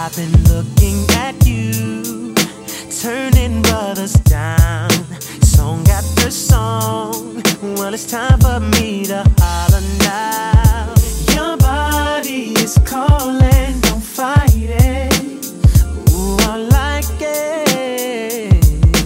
I've been looking at you, turning brothers down, song after song. Well, it's time for me to holler now. Your body is calling, don't fight it. Ooh, I like it.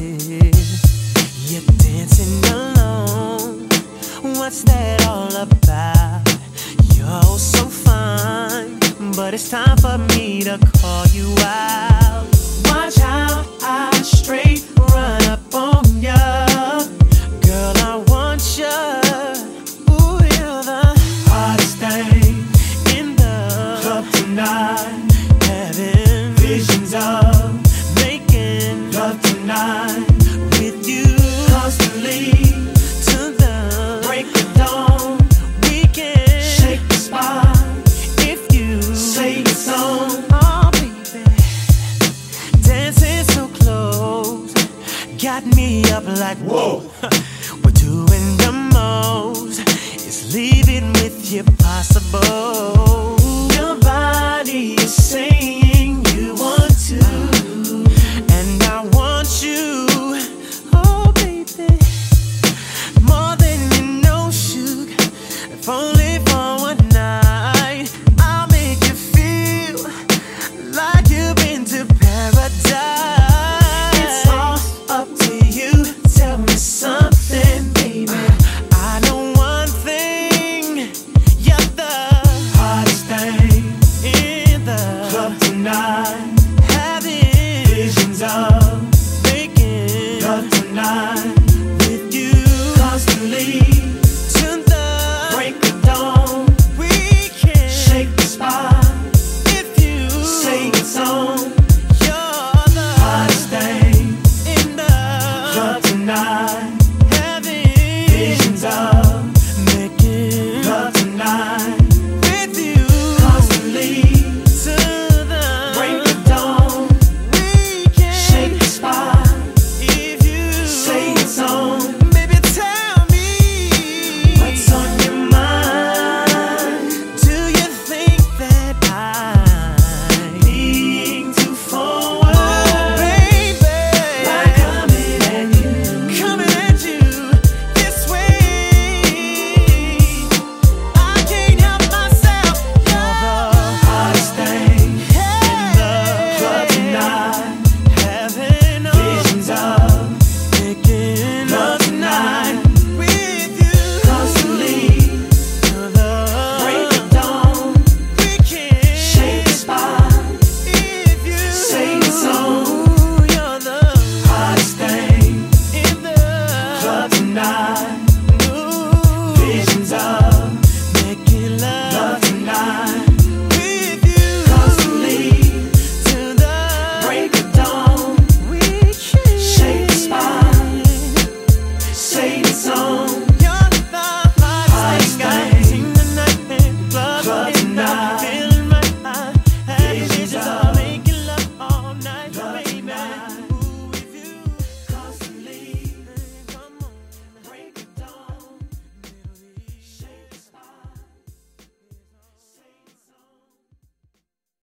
You're dancing alone, what's that all about? You're so fine, but it's time for me to call you out. Watch how I straight run up on ya. Girl, I want ya. Ooh, you're the hottest thing in the club tonight. Having visions of making love tonight with you constantly to the break of dawn. We can shake the spot if you say the song. Oh, baby, dancing so close got me up like whoa. We're doing the most. It's leaving with you possible. Your body is saying you want to, and I want you. Oh, baby, more than you know, sugar. If only for one night, I'll make you feel like you've been to paradise. It's all up to you. Tell me something, baby. I know one thing. You're the hottest thing in the club tonight. Having visions of making love tonight with you constantly to the break of dawn. We can shake the spot if you say it's on. You're the hottest thing in the club tonight. Having visions of making love tonight with you constantly to the break of dawn. We can shake the spot if you say it's on. Baby, tell me what's on your mind. Do you think that I'm being too forward? Oh, baby, by coming at you this way. I can't help myself. You're the hottest thing in the club tonight. Having visions of making love tonight with you constantly to the break of dawn. We can shake the spot if you say it's on. You're the hottest thing in the club tonight.